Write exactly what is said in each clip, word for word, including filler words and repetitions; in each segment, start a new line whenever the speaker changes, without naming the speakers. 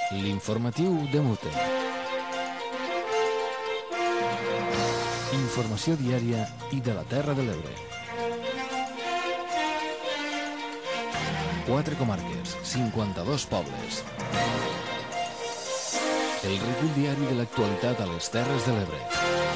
L'informatiu de Mute. Informació diària i de la Terra de l'Ebre. Quatre comarques, cinquanta-dos pobles. El recull diari de l'actualitat a les Terres de l'Ebre.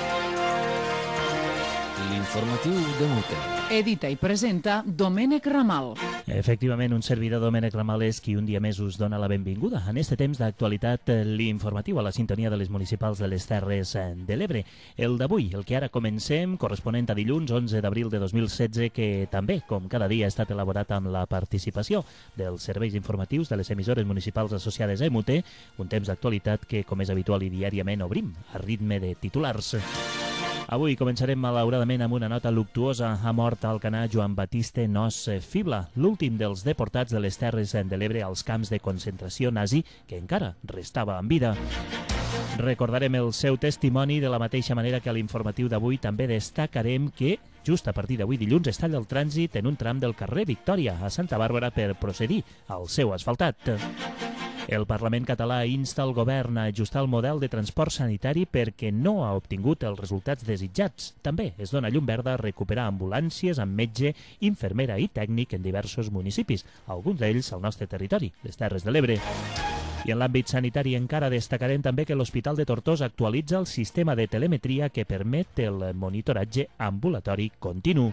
L'informatiu de Mute.
Edita i presenta Domènec Ramal.
Efectivament, un servidor, Domènec Ramal, és qui un dia més us dona la benvinguda en este temps d'actualitat, l'informatiu a la sintonia de les municipals de les Terres de l'Ebre. El d'avui, el que ara comencem, corresponent a dilluns onze d'abril de dos mil setze, que també, com cada dia, ha estat elaborat amb la participació dels serveis informatius de les emissores municipals associades a Mute, un temps d'actualitat que, com és habitual i diàriament, obrim a ritme de titulars. Avui començarem malauradament amb una nota luctuosa. Ha mort a Alcanar Joan Batiste Nos Fibla, l'últim dels deportats de les Terres de l'Ebre als camps de concentració nazi que encara restava en vida. Recordarem el seu testimoni de la mateixa manera que a l'informatiu d'avui també destacarem que just a partir d'avui dilluns es talla el trànsit en un tram del carrer Victòria a Santa Bàrbara per procedir al seu asfaltat. El Parlament català insta el govern a ajustar el model de transport sanitari perquè no ha obtingut els resultats desitjats. També es dona llum verda a recuperar ambulàncies amb metge, infermera i tècnic en diversos municipis, alguns d'ells al nostre territori, les Terres de l'Ebre. I en l'àmbit sanitari encara destacarem també que l'Hospital de Tortosa actualitza el sistema de telemetria que permet el monitoratge ambulatori continu.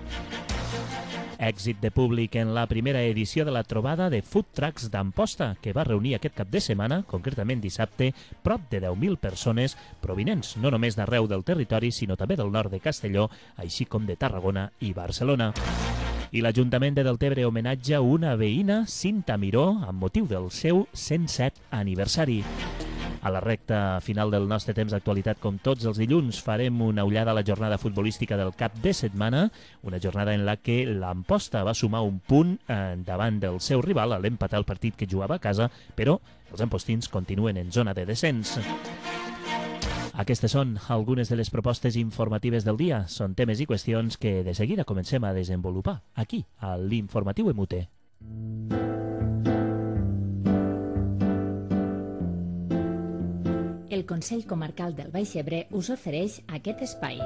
Èxit de públic en la primera edició de la trobada de Food Trucks d'Amposta, que va reunir aquest cap de setmana, concretament dissabte, prop de deu mil persones provinents no només d'arreu del territori, sinó també del nord de Castelló, així com de Tarragona i Barcelona. I l'Ajuntament de Deltebre homenatja una veïna, Cinta Miró, amb motiu del seu cent set aniversari. A la recta final del nostre temps d'actualitat, com tots els dilluns, farem una ullada a la jornada futbolística del cap de setmana, una jornada en la que l'Amposta va sumar un punt eh, davant del seu rival a l'empatar el partit que jugava a casa, però els ampostins continuen en zona de descens. Aquestes són algunes de les propostes informatives del dia. Són temes i qüestions que de seguida comencem a desenvolupar aquí, a l'Informatiu Emute.
El Consell Comarcal del Baix Ebre us ofereix aquest espai.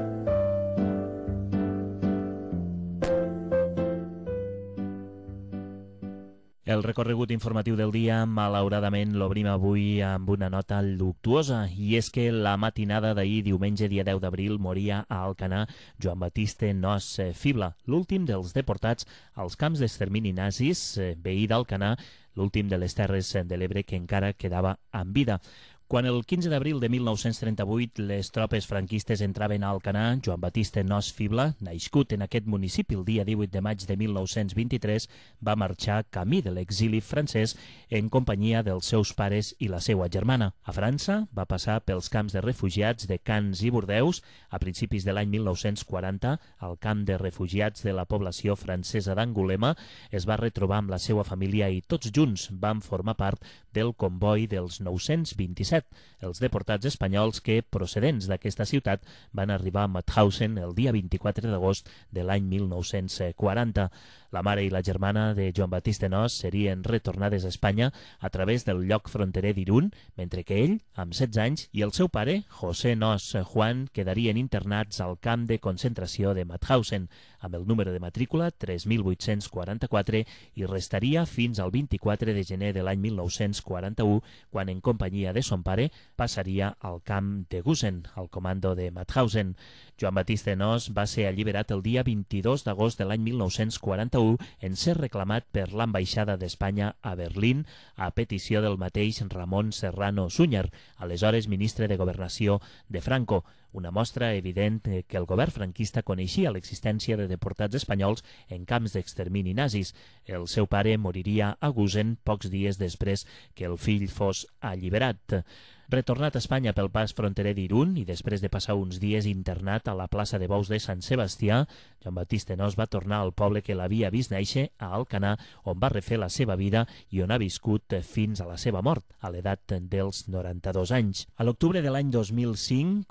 El recorregut informatiu del dia, malauradament, l'obrim avui amb una nota luctuosa, i és que la matinada d'ahir, diumenge, dia deu d'abril, moria a Alcanar Joan Batiste Nos Fibla, l'últim dels deportats als camps d'extermini nazis, veí d'Alcanar, l'últim de les Terres de l'Ebre que encara quedava en vida. Quan el quinze d'abril de mil nou-cents trenta-vuit les tropes franquistes entraven a Alcanar, Joan Batiste Nos Fibla, nascut en aquest municipi el dia divuit de maig de mil nou-cents vint-i-tres, va marxar camí de l'exili francès en companyia dels seus pares i la seva germana. A França va passar pels camps de refugiats de Canes i Bordeus. A principis de l'any mil nou-cents quaranta, al camp de refugiats de la població francesa d'Angulema, es va retrobar amb la seva família i tots junts van formar part del comboi dels nou-cents vint-i-set. Els deportats espanyols que, procedents d'aquesta ciutat, van arribar a Mauthausen el dia vint-i-quatre d'agost de l'any mil nou-cents quaranta. La mare i la germana de Joan Batiste Nos serien retornades a Espanya a través del lloc fronterer d'Irún, mentre que ell, amb setze anys, i el seu pare, José Nos Juan, quedarien internats al camp de concentració de Mauthausen, amb el número de matrícula tres mil vuit-cents quaranta-quatre, i restaria fins al vint-i-quatre de gener de l'any mil nou-cents quaranta-u, quan en companyia de son pare passaria al camp de Gusen, al comando de Mauthausen. Joan Batiste Nos va ser alliberat el dia vint-i-dos d'agost de l'any mil nou-cents quaranta-u en ser reclamat per l'ambaixada d'Espanya a Berlín a petició del mateix Ramon Serrano Súñer, aleshores ministre de Governació de Franco, una mostra evident que el govern franquista coneixia l'existència de deportats espanyols en camps d'extermini nazis. El seu pare moriria a Gusen pocs dies després que el fill fos alliberat. Retornat a Espanya pel pas fronterer d'Irún i després de passar uns dies internat a la plaça de Bous de Sant Sebastià, Joan Batiste Nos va tornar al poble que l'havia vist néixer, a Alcanar, on va refer la seva vida i on ha viscut fins a la seva mort, a l'edat dels noranta-dos anys. A l'octubre de l'any dos mil cinc, concretament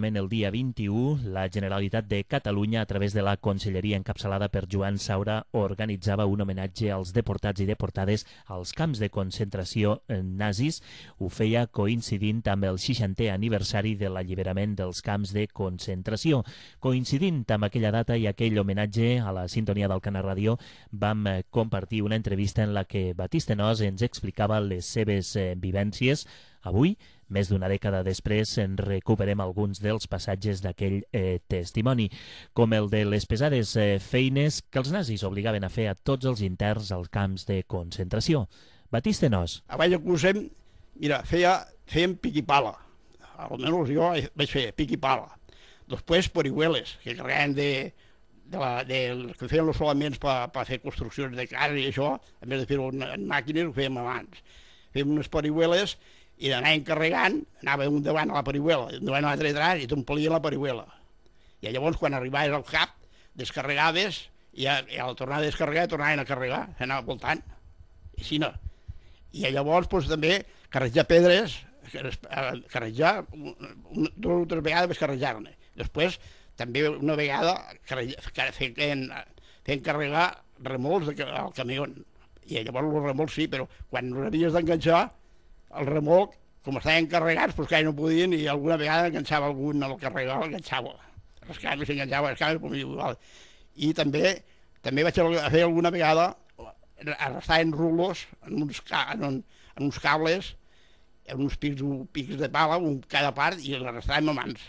Concretament, el dia vint-i-u, la Generalitat de Catalunya, a través de la Conselleria encapçalada per Joan Saura, organitzava un homenatge als deportats i deportades als camps de concentració nazis. Ho feia coincidint amb el seixantè aniversari de l'alliberament dels camps de concentració. Coincidint amb aquella data i aquell homenatge, a la sintonia del Canal Ràdio vam compartir una entrevista en la que Batiste Nos ens explicava les seves eh, vivències. Avui, més d'una dècada després, en recuperem alguns dels passatges d'aquell eh, testimoni, com el de les pesades eh, feines que els nazis obligaven a fer a tots els interns als camps de concentració. Batiste Nos.
A Vall de Cusem, mira, feia, fèiem pic i pala. Almenys jo vaig fer pic i pala. Després porihueles, que carregaven de, de, la, de que feien els solaments per, per fer construccions de casa i això, a més de fer-ho en màquines, ho fèiem abans. Fèiem unes porihueles i d'anàvem carregant, anava un davant a la parihuela, un davant a l'altre atrás i t'omplien la parihuela. I llavors, quan arribaves al cap, descarregaves i, a, i al tornar a descarregar tornaven a carregar, s'anava voltant. I així no. I llavors doncs, també carrejar pedres, carrejar, un, dues o tres vegades vaig carrejar-ne. Després, també una vegada fent, fent carregar remolcs al camió. I llavors els remolcs sí, però quan els havies d'enganxar, el remolc, com estaven carregats, doncs que no podien, i alguna vegada enganxava algun al carregar, l'enganxava. Les cames s'enganxava, les cames, però igual. I també, també vaig fer alguna vegada, arrastaven rulos en uns, en un, en uns cables, en uns pics, pics de pala, un cada part, i els arrastaven a mans.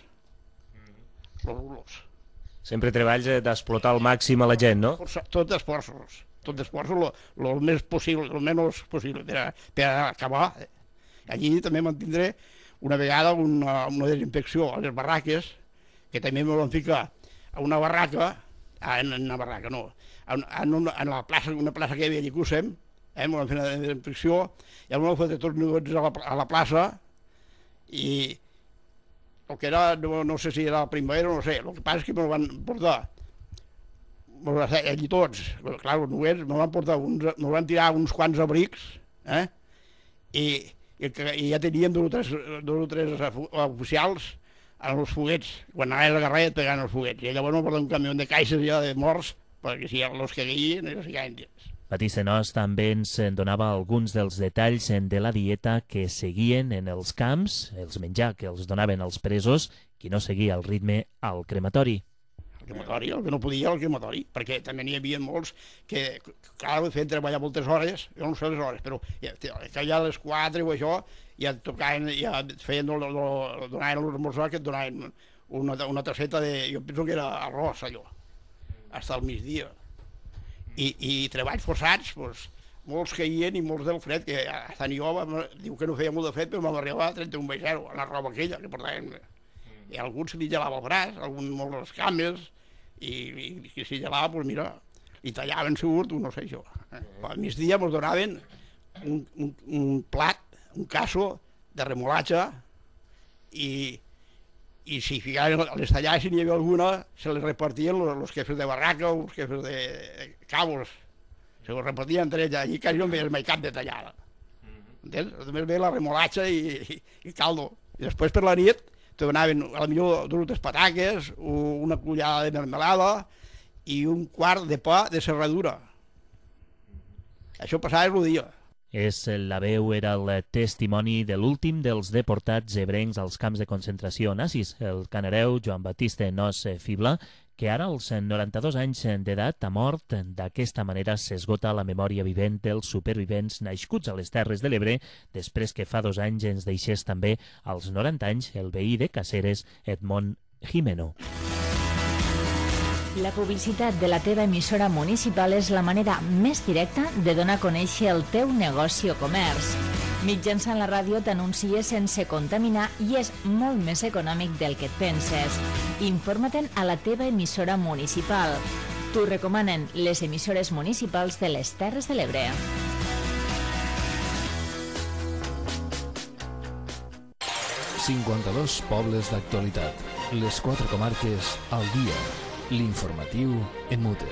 Els rulos.
Sempre treballs d'explotar al màxim a la gent, no?
Tot d'esforços, tot d'esforços, el més possible, el menys possible, per, per acabar. Allí també mantindré una vegada una, una desinfecció a les barraques, que també me van ficar a una barraca, en una barraca no, en, en, una, en la plaça, una plaça que hi havia allí a Cusem, eh, me van fer una desinfecció, i em van fer tots nudots a la, a la plaça, i el que era, no, no sé si era la primavera o no sé, el que passa és que me van portar, me van fer allí tots, clar, els nuets, me van portar, uns, me van tirar uns quants abrics, eh, i I, i ja teníem dos o tres, dos o tres oficials en els foguets, quan anaves a la carrera et pegaven els foguets, i llavors em portaven un camió de caixes ja de morts, perquè si els que caien, els que caien dins.
Batiste Nos també ens donava alguns dels detalls de la dieta que seguien en els camps, els menjar que els donaven als presos, qui no seguia el ritme al crematori.
El crematori, el que no podia el crematori, perquè també n'hi havia molts que, clar, feien treballar moltes hores, jo no sé les hores, però ja, que ja a les quatre o això, ja tocaven, ja feien, lo, lo, donaven l'esmorzar, que et donaven una, una tasseta de, jo penso que era arròs, allò, fins al migdia. I, i treballs forçats, doncs, molts caien i molts del fred, que hasta ni jo, diu que no feia molt de fred, però vam arribar a trenta-un baix zero, a la roba aquella que portaven. I algun se li gelava el braç, algun molt les cames, i, i, i si gelava, doncs mira, li tallaven surt, no sé jo. Eh? A migdia ens donaven un, un, un plat, un casso de remolatge, i, i si ficaven les tallades, si n'hi havia alguna, se les repartien els jefes de barraca o els jefes de cabos. Se les repartien entre ells, allí quasi no veies mai cap de tallada. Entens? Només veia la remolatge i, i, i caldo. I després per la nit, te donaven a la millor dues pataques, una cullada de mermelada i un quart de pa de serradura. Això passava el dia.
És la veu, era el testimoni de l'últim dels deportats ebrencs als camps de concentració nazis, el canareu Joan Batiste Nos Fibla, que ara als noranta-dos anys d'edat ha mort. D'aquesta manera s'esgota la memòria vivent dels supervivents nascuts a les Terres de l'Ebre, després que fa dos anys ens deixés també als noranta anys el veí de Caceres, Edmond Jimeno.
La publicitat de la teva emissora municipal és la manera més directa de donar a conèixer el teu negoci o comerç. Mitjançant la ràdio t'anuncies sense contaminar i és molt més econòmic del que et penses. Informa-te'n a la teva emissora municipal. T'ho recomanen les emissores municipals de les Terres de l'Ebre.
cinquanta-dos pobles d'actualitat. Les quatre comarques al dia. L'informatiu en mute.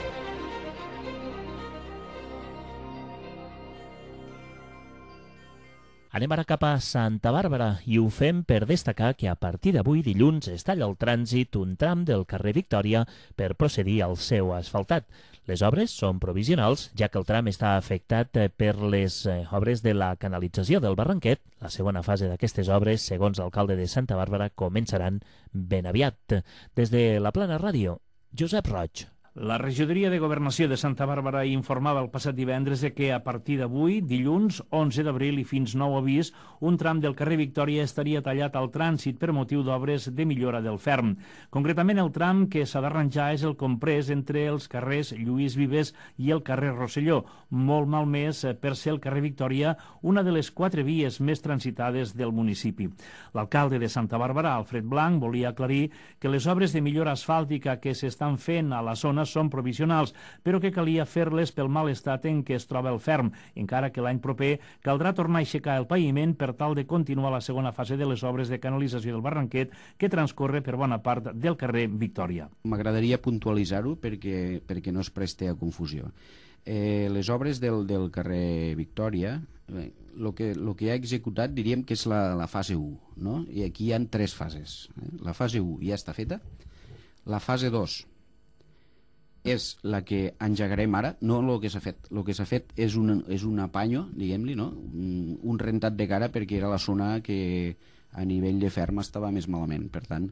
Anem ara cap a Santa Bàrbara i ho fem per destacar que a partir d'avui dilluns es talla el trànsit un tram del carrer Victòria per procedir al seu asfaltat. Les obres són provisionals, ja que el tram està afectat per les obres de la canalització del Barranquet. La segona fase d'aquestes obres, segons l'alcalde de Santa Bàrbara, començaran ben aviat. Des de la Plana Ràdio, Josep Roig.
La regidoria de Governació de Santa Bàrbara informava el passat divendres que a partir d'avui, dilluns onze d'abril i fins nou avís, un tram del carrer Victòria estaria tallat al trànsit per motiu d'obres de millora del ferm. Concretament, el tram que s'ha d'arranjar és el comprès entre els carrers Lluís Vives i el carrer Rosselló, molt malmès per ser el carrer Victòria una de les quatre vies més transitades del municipi. L'alcalde de Santa Bàrbara, Alfred Blanc, volia aclarir que les obres de millora asfàltica que s'estan fent a la zona són provisionals, però que calia fer-les pel mal estat en què es troba el ferm, encara que l'any proper caldrà tornar a aixecar el paviment per tal de continuar la segona fase de les obres de canalització del Barranquet que transcorre per bona part del carrer Victòria.
M'agradaria puntualitzar-ho perquè, perquè no es preste a confusió. Eh, les obres del, del carrer Victòria, el eh, que, lo que ha executat diríem que és la, la fase u, no? I aquí hi ha tres fases. Eh? La fase u ja està feta, la fase dos és la que engegarem ara, no el que s'ha fet. El que s'ha fet és un, és un apanyo, diguem-li, no? un, un rentat de cara perquè era la zona que a nivell de ferm estava més malament. Per tant,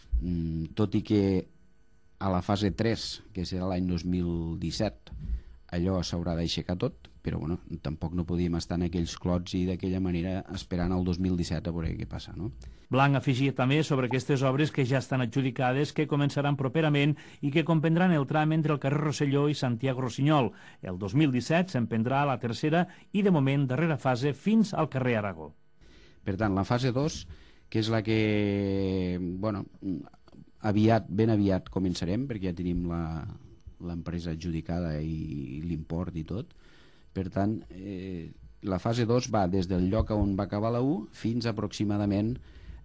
tot i que a la fase tres, que serà l'any dos mil disset, allò s'haurà d'aixecar tot, però bueno, tampoc no podíem estar en aquells clots i d'aquella manera esperant el dos mil disset a veure què passa, no?
Blanc afegia també sobre aquestes obres que ja estan adjudicades, que començaran properament i que comprendran el tram entre el carrer Rosselló i Santiago Rossinyol. El dos mil disset s'emprendrà la tercera i, de moment, darrera fase fins al carrer Aragó.
Per tant, la fase dos, que és la que, bueno, aviat, ben aviat començarem, perquè ja tenim la, l'empresa adjudicada i l'import i tot. Per tant, eh, la fase dos va des del lloc on va acabar la u fins aproximadament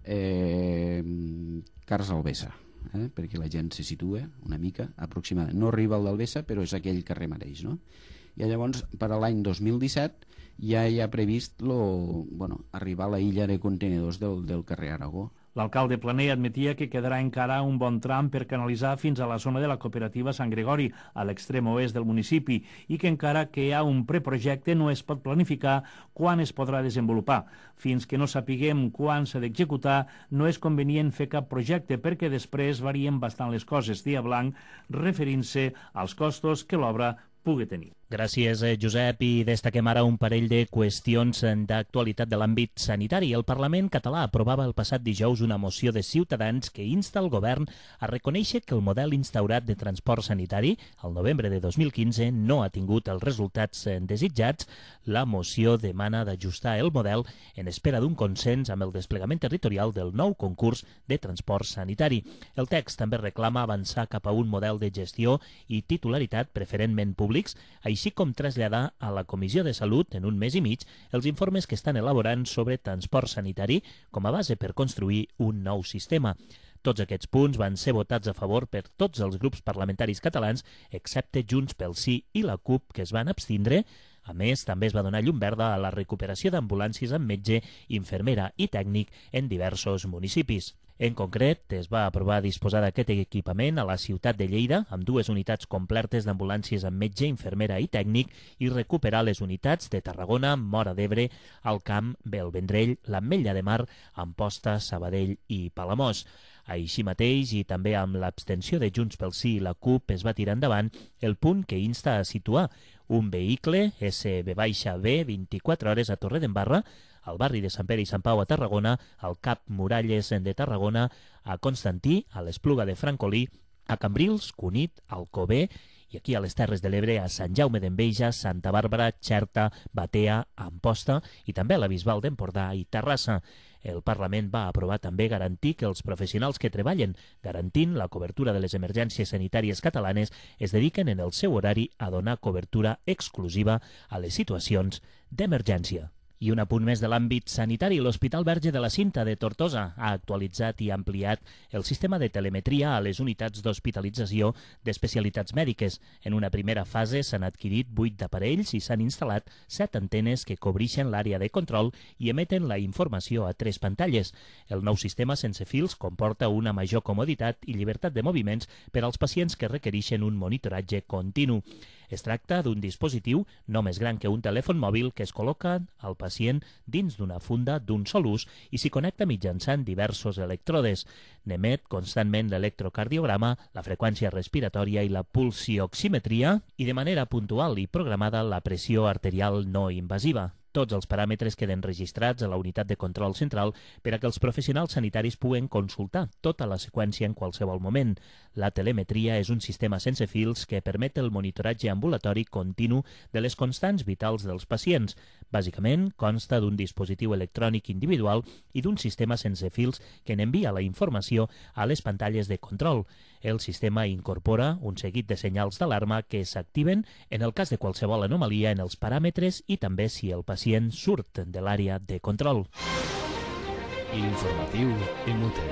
eh, Carles Alvesa, eh, perquè la gent se situa una mica aproximadament. No arriba al d'Alvesa, però és aquell carrer mateix, no? I llavors, per a l'any dos mil disset, ja hi ha previst lo, bueno, arribar a la illa de contenidors del, del carrer Aragó.
L'alcalde Planell admetia que quedarà encara un bon tram per canalitzar fins a la zona de la cooperativa Sant Gregori, a l'extrem oest del municipi, i que encara que hi ha un preprojecte no es pot planificar quan es podrà desenvolupar. Fins que no sapiguem quan s'ha d'executar, no és convenient fer cap projecte perquè després varien bastant les coses, dia Blanc, referint-se als costos que l'obra pugui tenir.
Gràcies, Josep, i destaquem ara un parell de qüestions d'actualitat de l'àmbit sanitari. El Parlament català aprovava el passat dijous una moció de Ciutadans que insta el govern a reconèixer que el model instaurat de transport sanitari al novembre de dos mil quinze no ha tingut els resultats desitjats. La moció demana d'ajustar el model en espera d'un consens amb el desplegament territorial del nou concurs de transport sanitari. El text també reclama avançar cap a un model de gestió i titularitat preferentment públics, així així com traslladar a la Comissió de Salut en un mes i mig els informes que estan elaborant sobre transport sanitari com a base per construir un nou sistema. Tots aquests punts van ser votats a favor per tots els grups parlamentaris catalans, excepte Junts pel Sí i la CUP, que es van abstindre. A més, també es va donar llum verda a la recuperació d'ambulàncies amb metge, infermera i tècnic en diversos municipis. En concret, es va aprovar disposar d'aquest equipament a la ciutat de Lleida, amb dues unitats completes d'ambulàncies amb metge, infermera i tècnic, i recuperar les unitats de Tarragona, Móra d'Ebre, Alt Camp, el Vendrell, l'Ametlla de Mar, Amposta, Sabadell i Palamós. Així mateix, i també amb l'abstenció de Junts pel Sí i la CUP, es va tirar endavant el punt que insta a situar un vehicle S V B vint-i-quatre hores a Torredembarra, al barri de Sant Pere i Sant Pau a Tarragona, al Cap Muralles de Tarragona, a Constantí, a l'Espluga de Francolí, a Cambrils, Cunit, Alcover, i aquí a les Terres de l'Ebre, a Sant Jaume d'Enveja, Santa Bàrbara, Xerta, Batea, Amposta i també a la Bisbal d'Empordà i Terrassa. El Parlament va aprovar també garantir que els professionals que treballen garantint la cobertura de les emergències sanitàries catalanes es dediquen en el seu horari a donar cobertura exclusiva a les situacions d'emergència. I un apunt més de l'àmbit sanitari. L'Hospital Verge de la Cinta de Tortosa ha actualitzat i ampliat el sistema de telemetria a les unitats d'hospitalització d'especialitats mèdiques. En una primera fase s'han adquirit vuit d'aparells i s'han instal·lat set antenes que cobreixen l'àrea de control i emeten la informació a tres pantalles. El nou sistema sense fils comporta una major comoditat i llibertat de moviments per als pacients que requereixen un monitoratge continu. Es tracta d'un dispositiu no més gran que un telèfon mòbil que es col·loca al pacient dins d'una funda d'un sol ús i s'hi connecta mitjançant diversos elèctrodes. N'emet constantment l'electrocardiograma, la freqüència respiratòria i la pulsioximetria i de manera puntual i programada la pressió arterial no invasiva. Tots els paràmetres queden registrats a la unitat de control central per a que els professionals sanitaris puguen consultar tota la seqüència en qualsevol moment. La telemetria és un sistema sense fils que permet el monitoratge ambulatori continu de les constants vitals dels pacients. Bàsicament, consta d'un dispositiu electrònic individual i d'un sistema sense fils que n'envia la informació a les pantalles de control. El sistema incorpora un seguit de senyals d'alarma que s'activen en el cas de qualsevol anomalia en els paràmetres i també si el pacient surt de l'àrea de control.
L'informatiu Emute.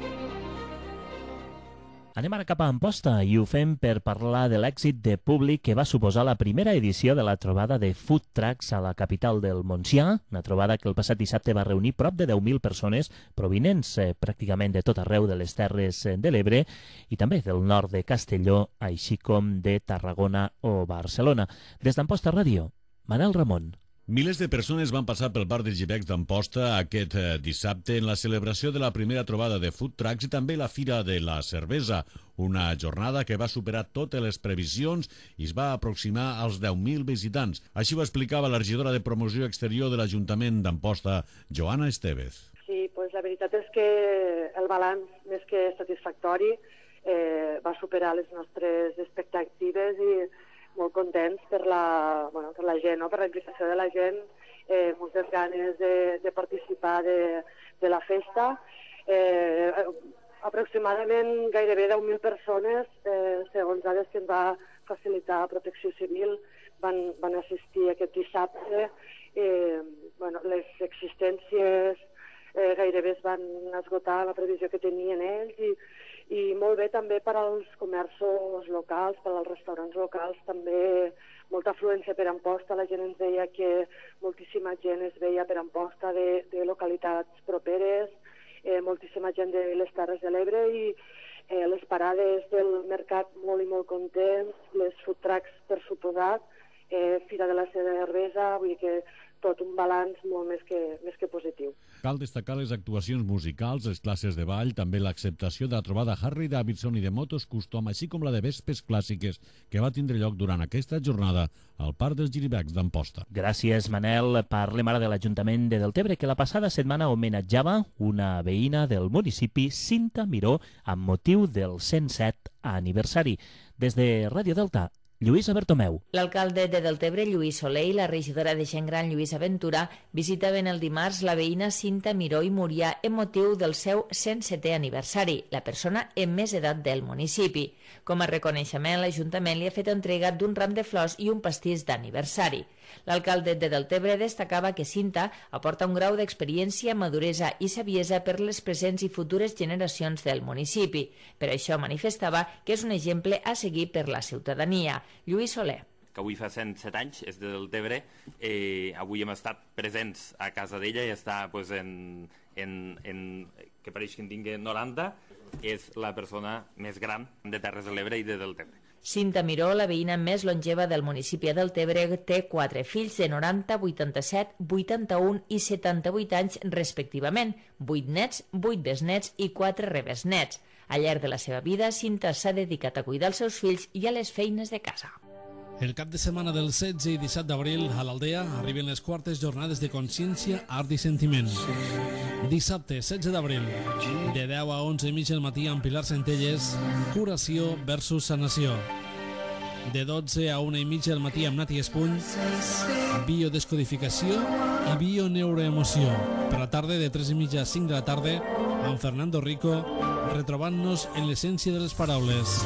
Anem ara cap a Amposta i ho fem per parlar de l'èxit de públic que va suposar la primera edició de la trobada de Food Trucks a la capital del Montsià, una trobada que el passat dissabte va reunir prop de deu mil persones provinents eh, pràcticament de tot arreu de les Terres de l'Ebre i també del nord de Castelló, així com de Tarragona o Barcelona. Des d'Amposta Ràdio, Manel Ramon.
Milers de persones van passar pel bar de Gibex d'Amposta aquest dissabte en la celebració de la primera trobada de Food Trucks i també la Fira de la Cervesa, una jornada que va superar totes les previsions i es va aproximar als deu mil visitants. Així ho explicava la regidora de Promoció Exterior de l'Ajuntament d'Amposta, Joana Estevez.
Sí, pues la veritat és que el balanç, més que satisfactori, eh, va superar les nostres expectatives i molt contents per la, bueno, per la gent, no? Per la implicació de la gent, eh, moltes ganes de, de participar de, de la festa. Eh, aproximadament gairebé deu mil persones, eh, segons dades que ens va facilitar Protecció Civil, van, van assistir aquest dissabte. Eh, bueno, les existències eh, gairebé es van esgotar la previsió que tenien ells i i molt bé també per als comerços locals, per als restaurants locals, també molta afluència per Amposta. La gent ens deia que moltíssima gent es veia per Amposta de, de localitats properes, eh, moltíssima gent de les Terres de l'Ebre i eh, les parades del mercat molt i molt contents, les food trucks per suposat, eh, Fira de la Cervesa, vull dir que tot un balanç molt més que, més que positiu.
Cal destacar les actuacions musicals, les classes de ball, també l'acceptació de la trobada Harley Davidson i de motos custom, així com la de vespes clàssiques que va tindre lloc durant aquesta jornada al Parc dels Giribecs d'Amposta.
Gràcies, Manel. Parlem ara de l'Ajuntament de Deltebre, que la passada setmana homenatjava una veïna del municipi, Cinta Miró, amb motiu del cent set aniversari. Des de Ràdio Delta, Lluïsa Bertomeu.
L'alcalde de Deltebre, Lluís Soler, i la regidora de Gent Gran, Lluïsa Ventura, visitaven el dimarts la veïna Cinta Miró i Murià en motiu del seu cent setè aniversari, la persona amb més edat del municipi. Com a reconeixement, l'Ajuntament li ha fet entrega d'un ram de flors i un pastís d'aniversari. L'alcalde de Deltebre destacava que Cinta aporta un grau d'experiència, maduresa i saviesa per les presents i futures generacions del municipi. Per això manifestava que és un exemple a seguir per la ciutadania. Lluís Soler.
Que avui fa cent set anys, és de Deltebre, eh, avui hem estat presents a casa d'ella i està pues, en, en, en, que pareix que en tingui noranta, és la persona més gran de Terres de l'Ebre i de Deltebre.
Cinta Miró, la veïna més longeva del municipi de Deltebre, té quatre fills de noranta, vuitanta-set, vuitanta-un i setanta-vuit anys respectivament, vuit nets, vuit besnets i quatre rebesnets. Al llarg de la seva vida, Cinta s'ha dedicat a cuidar els seus fills i a les feines de casa.
El cap de setmana del setze i disset d'abril a l'Aldea arriben les quartes jornades de consciència, art i sentiment. Dissabte, setze d'abril, de deu a onze i mitja del matí amb Pilar Centelles, curació versus sanació. De dotze a una i mitja del matí amb Nati Espuny, biodescodificació i bioneuroemoció. Per la tarda, de tres i mitja a cinc de la tarda, amb Fernando Rico, retrobant-nos en l'essència de les paraules.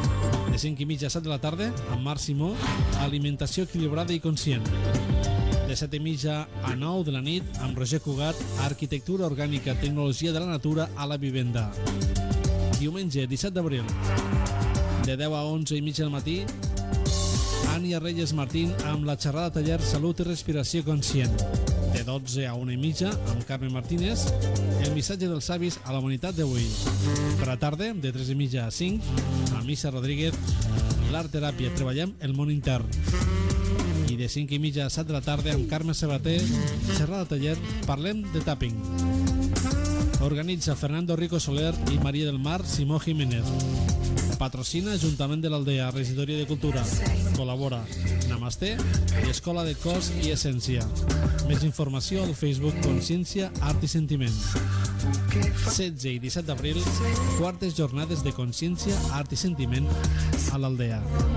De cinc i mitja a set de la tarda, amb Marc Simó, alimentació equilibrada i conscient. De de set i mitja a nou de la nit amb Roger Cugat, Arquitectura Orgànica, Tecnologia de la Natura a la Vivenda. Diumenge, disset d'abril, de deu a onze i mitja del matí, Ània Reyes Martín amb la xerrada taller Salut i Respiració Conscient. De dotze a una i mitja, amb Carme Martínez, el missatge dels avis a la humanitat d'avui. Per la tarda, de tres i mitja a cinc, amb Isa Rodríguez, l'art teràpia, treballem el món intern. I de cinc i mitja a set de la tarda, amb Carme Sabater, xerrada taller, parlem de tapping. Organitza Fernando Rico Soler i Maria del Mar Simó Jiménez. Patrocina Ajuntament de l'Aldea, Regidoria de Cultura. Col·labora Namasté i Escola de Cos i Essència. Més informació al Facebook Consciència, Art i Sentiment. setze i disset d'abril, quartes jornades de Consciència, Art i Sentiment a l'Aldea.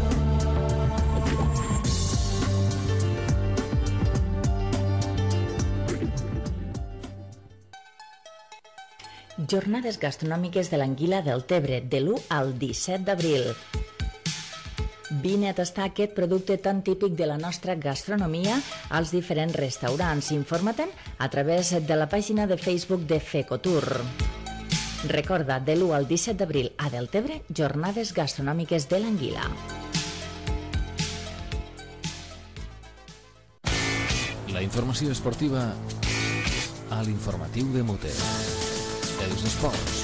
Jornades gastronòmiques de l'Anguila del Tebre, de l'u al disset d'abril. Vine a tastar aquest producte tan típic de la nostra gastronomia als diferents restaurants. Informa-te'n a través de la pàgina de Facebook de Fecotour. Recorda, de l'u al disset d'abril a Deltebre, jornades gastronòmiques de l'Anguila.
La informació esportiva a l'informatiu de Mote. Els esports.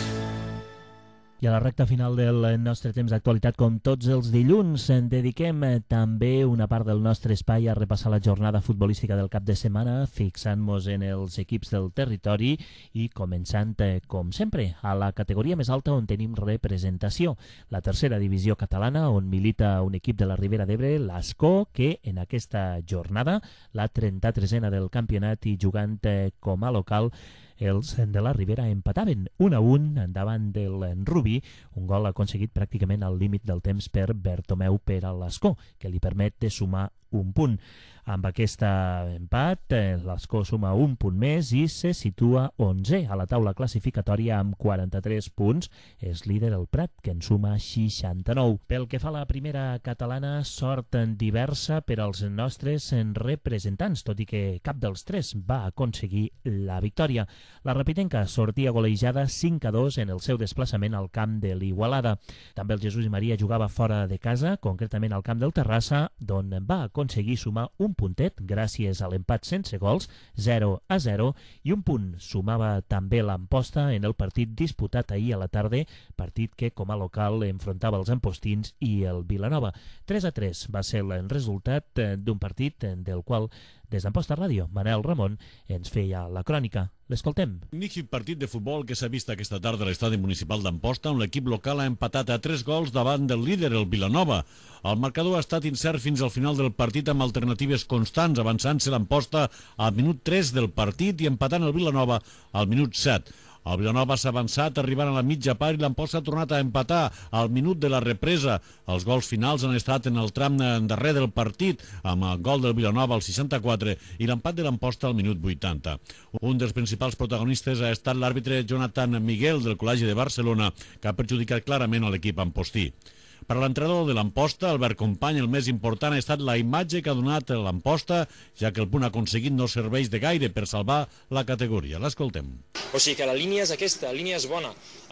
I a la recta final del nostre temps d'actualitat, com tots els dilluns, en dediquem també una part del nostre espai a repassar la jornada futbolística del cap de setmana, fixant-nos en els equips del territori i començant, com sempre, a la categoria més alta on tenim representació, la tercera divisió catalana, on milita un equip de la Ribera d'Ebre, l'Ascó, que en aquesta jornada, la trenta-tresena del campionat i jugant com a local, els de la Ribera empataven un a un davant del Rubí, un gol aconseguit pràcticament al límit del temps per Bertomeu per a l'Ascó, que li permet de sumar un punt. Amb aquest empat, l'Ascó suma un punt més i se situa onzè a la taula classificatòria amb quaranta-tres punts. És líder el Prat, que en suma seixanta-nou. Pel que fa a la primera catalana, sort diversa per als nostres representants, tot i que cap dels tres va aconseguir la victòria. La Rapitenca sortia golejada cinc a dos en el seu desplaçament al camp de l'Igualada. També el Jesús i Maria jugava fora de casa, concretament al camp del Terrassa, d'on va aconseguir sumar un puntet gràcies a l'empat sense gols, zero a zero, i un punt sumava també l'Amposta en el partit disputat ahir a la tarda, partit que com a local enfrontava els ampostins i el Vilanova. tres a tres va ser el resultat d'un partit del qual des d'Amposta Ràdio, Manel Ramon ens feia la crònica. L'escoltem.
Magnífic partit de futbol que s'ha vist aquesta tarda a l'estadi municipal d'Amposta, on l'equip local ha empatat a tres gols davant del líder, el Vilanova. El marcador ha estat incert fins al final del partit amb alternatives constants, avançant-se l'Amposta al minut tres del partit i empatant el Vilanova al minut set. El Vilanova s'ha avançat, arribant a la mitja part, i l'Amposta ha tornat a empatar al minut de la represa. Els gols finals han estat en el tram darrer del partit, amb el gol del Vilanova al seixanta-quatre i l'empat de l'Amposta al minut vuitanta. Un dels principals protagonistes ha estat l'àrbitre Jonathan Miguel, del Col·legi de Barcelona, que ha perjudicat clarament a l'equip ampostí. Per a l'entrenador de l'Amposta, Albert Company, el més important ha estat la imatge que ha donat l'Amposta, ja que el punt aconseguit no serveix de gaire per salvar la categoria. L'escoltem.
O sigui que la línia és aquesta, la línia és bona.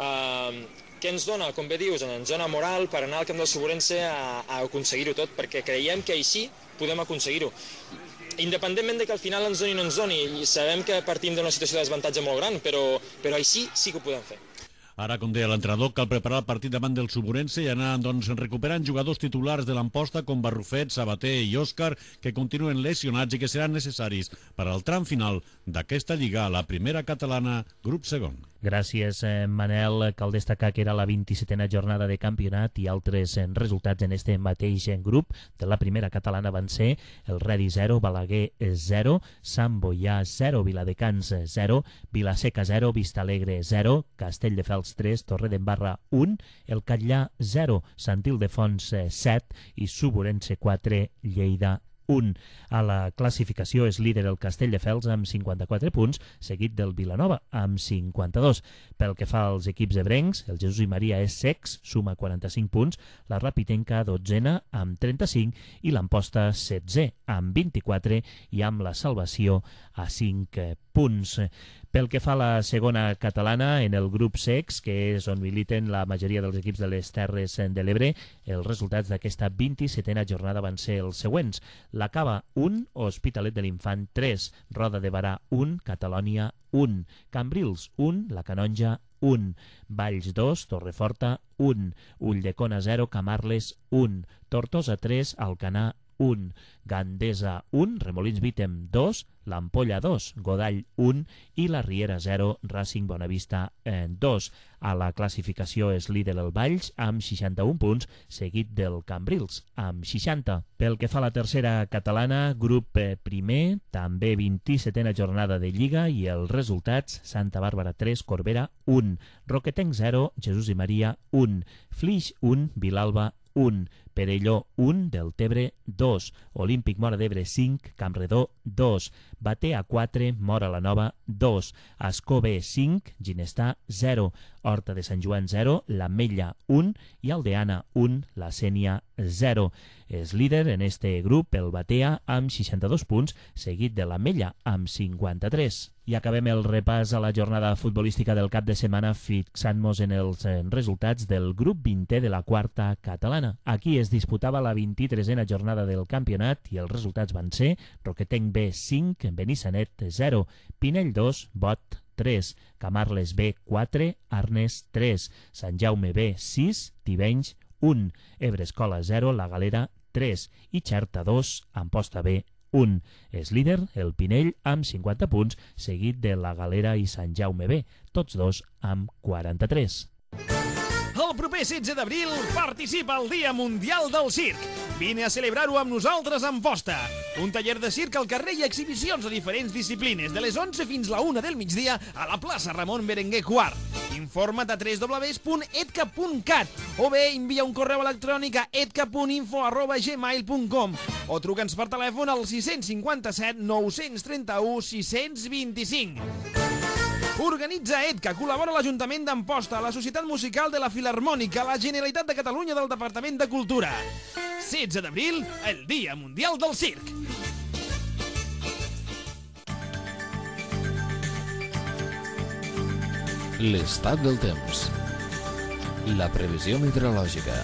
Uh, què ens dona, com bé dius, ens dona moral per anar al camp del Suburense a, a aconseguir-ho tot, perquè creiem que així podem aconseguir-ho. Independentment de que al final ens doni o no ens doni, i sabem que partim d'una situació de desavantatge molt gran, però, però així sí que ho podem fer.
Ara, com deia l'entrenador, cal preparar el partit davant del Suburense i anar doncs, recuperant jugadors titulars de l'Amposta com Barrufet, Sabater i Òscar, que continuen lesionats i que seran necessaris per al tram final d'aquesta lliga, la primera catalana, grup segon.
Gràcies, Manel. Cal destacar que era la vint-i-setena jornada de campionat i altres resultats en este mateix grup de la primera catalana van ser el Redi zero, Balaguer zero, Sant Boià zero, Viladecans zero, Vilaseca zero, Vistalegre zero, Castelldefels tres, Torredembarra un, el Catllà zero, Sant Ildefons set i Suburense quatre, Lleida un. A la classificació és líder el Castelldefels amb cinquanta-quatre punts, seguit del Vilanova amb cinquanta-dos. Pel que fa als equips ebrencs, el Jesús i Maria és sex, suma quaranta-cinc punts, la Rapitenca dotzena amb trenta-cinc i l'Amposta setzè amb vint-i-quatre i amb la Salvació a cinc punts. Pel que fa a la segona catalana, en el grup sex, que és on militen la majoria dels equips de les Terres de l'Ebre, els resultats d'aquesta vint-i-setena jornada van ser els següents. La Cava, un, Hospitalet de l'Infant, tres, Roda de Barà, un, Catalònia, un, Cambrils, un, La Canonja, un, Valls, dos, Torreforta, un, Ulldecona, zero, Camarles, un, Tortosa, tres, Alcanar, un, Gandesa, un, Remolins Vítem, dos, l'Ampolla, dos, Godall, un i la Riera, zero, Racing Bonavista, eh, dos. A la classificació és líder el Valls amb seixanta-un punts, seguit del Cambrils amb seixanta. Pel que fa a la tercera catalana, grup eh, primer, també vint-i-setena jornada de Lliga i els resultats: Santa Bàrbara, tres, Corbera, un, Roquetenc, zero, Jesús i Maria, un, Flix, un, Vilalba, un, Perelló, un, Deltebre, dos, Olímpic Móra d'Ebre, cinc, Campredó, dos, Batea, quatre, Móra la Nova, dos, Ascó B, cinc, Ginestà, zero, Horta de Sant Joan, zero, l'Ametlla, un i Aldeana, un, la Sénia, zero. És líder en este grup el Batea amb seixanta-dos punts, seguit de l'Ametlla amb cinquanta-tres. I acabem el repàs a la jornada futbolística del cap de setmana fixant-nos en els resultats del grup vintè de la quarta catalana. Aquí es disputava la vint-i-tresena jornada del campionat i els resultats van ser Roquetenc B, cinc, Benissanet, zero, Pinell, dos, Bot, tres, Camarles B, quatre, Arnes, tres, Sant Jaume B, sis, Tivenys, un, Ebrescola, zero, La Galera, tres i Xerta, dos, Amposta B, un. És líder el Pinell amb cinquanta punts, seguit de La Galera i Sant Jaume B, tots dos amb quaranta-tres.
El proper setze d'abril participa al Dia Mundial del Circ. Vine a celebrar-ho amb nosaltres a Amposta. Un taller de circ al carrer i exhibicions de diferents disciplines, de les onze fins la una del migdia a la plaça Ramon Berenguer quart. Informa't a w w w punt edca punt cat o bé envia un correu electrònic a edca punt info arroba gmail punt com o truca'ns per telèfon al sis cinquanta-set nou trenta-u sis vint-i-cinc. Organitza EDCA, col·labora l'Ajuntament d'Amposta, la Societat Musical de la Filharmònica, la Generalitat de Catalunya del Departament de Cultura. setze d'abril, el Dia Mundial del Circ.
L'estat del temps. La previsió meteorològica.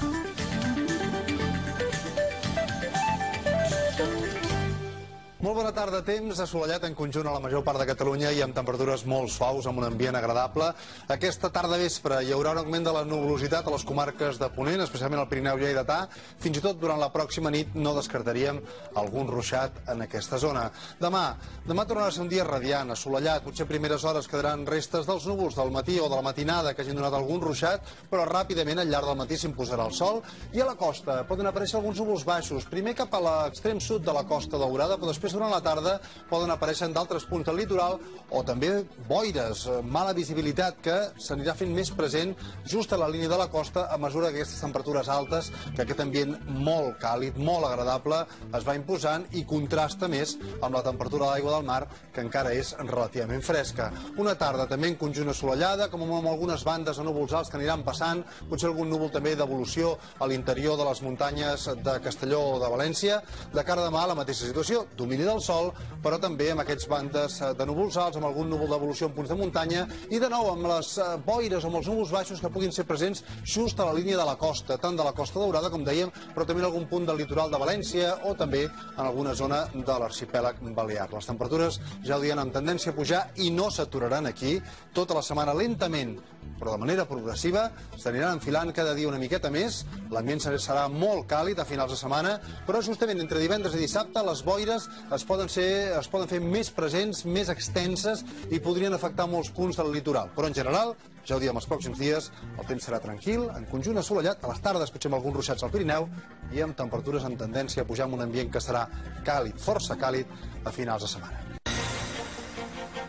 Molt bona tarda, temps assolellat en conjunt a la major part de Catalunya i amb temperatures molt suaus, amb un ambient agradable. Aquesta tarda vespre hi haurà un augment de la nuvolositat a les comarques de Ponent, especialment al Pirineu lleidatà. Fins i tot durant la pròxima nit no descartaríem algun ruixat en aquesta zona. Demà, demà tornarà a ser un dia radiant, assolellat. Potser a primeres hores quedaran restes dels núvols del matí o de la matinada que hagin donat algun ruixat, però ràpidament al llarg del matí s'imposarà el sol. I a la costa poden aparèixer alguns núvols baixos, primer cap a l'extrem sud de la Costa Daurada, però després durant la tarda poden aparèixer en d'altres punts del litoral o també boires, mala visibilitat que s'anirà fent més present just a la línia de la costa a mesura que aquestes temperatures altes, que aquest ambient molt càlid, molt agradable es va imposant i contrasta més amb la temperatura de l'aigua del mar, que encara és relativament fresca. Una tarda també en conjunt assolellada, com amb algunes bandes de núvols alts que aniran passant, potser algun núvol també d'evolució a l'interior de les muntanyes de Castelló o de València. De cara a demà la mateixa situació, domini del sol, però també amb aquests bandes de núvols alts, amb algun núvol d'evolució en punts de muntanya i de nou amb les boires o amb els núvols baixos que puguin ser presents just a la línia de la costa, tant de la Costa Daurada, com dèiem, però també en algun punt del litoral de València o també en alguna zona de l'arxipèlag balear. Les temperatures, ja ho diem, amb tendència a pujar i no s'aturaran aquí. Tota la setmana lentament, però de manera progressiva, s'aniran enfilant cada dia una miqueta més. L'ambient serà molt càlid a finals de setmana, però justament entre divendres i dissabte les boires es poden, ser, es poden fer més presents, més extenses i podrien afectar molts punts del litoral. Però en general, ja ho diem, els pròxims dies el temps serà tranquil, en conjunt assolellat, a les tardes potser amb alguns ruixats al Pirineu i amb temperatures en tendència a pujar amb un ambient que serà càlid, força càlid, a finals de setmana.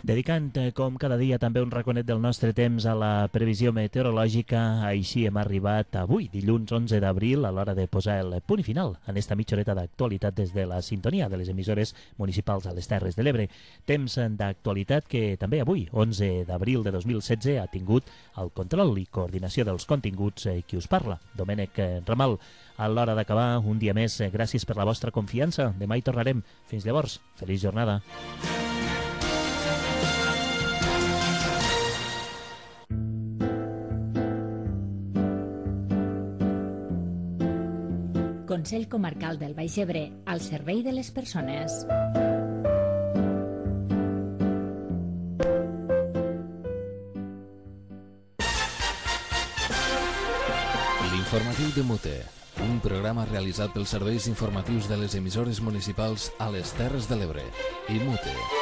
Dedicant, com cada dia, també un raconet del nostre temps a la previsió meteorològica. Així hem arribat avui, dilluns onze d'abril, a l'hora de posar el punt i final en esta mitja horeta d'actualitat des de la sintonia de les emissores municipals a les Terres de l'Ebre. Temps d'actualitat que també avui, onze d'abril de dos mil setze, ha tingut el control i coordinació dels continguts qui us parla, Domènec Ramal. A l'hora d'acabar, un dia més, gràcies per la vostra confiança. Demà hi tornarem. Fins llavors, feliç jornada.
Consell Comarcal del Baix Ebre, al servei de les persones.
L'informatiu de Mute, un programa realitzat pels serveis informatius de les emissores municipals a les Terres de l'Ebre i Mute.